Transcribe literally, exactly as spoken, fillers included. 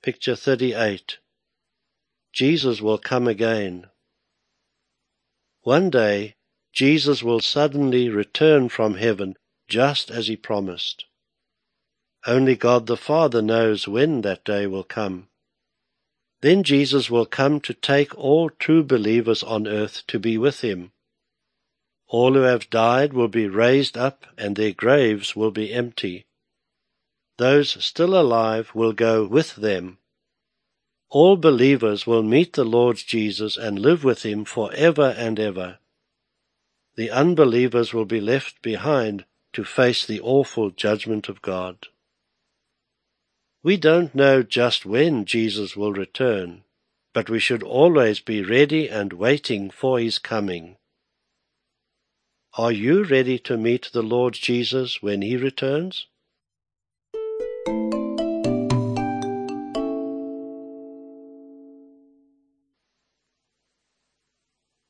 Picture thirty-eight. Jesus will come again. One day, Jesus will suddenly return from heaven just as he promised. Only God the Father knows when that day will come. Then Jesus will come to take all true believers on earth to be with him. All who have died will be raised up, and their graves will be empty. Those still alive will go with them. All believers will meet the Lord Jesus and live with him forever and ever. The unbelievers will be left behind to face the awful judgment of God. We don't know just when Jesus will return, but we should always be ready and waiting for his coming. Are you ready to meet the Lord Jesus when he returns?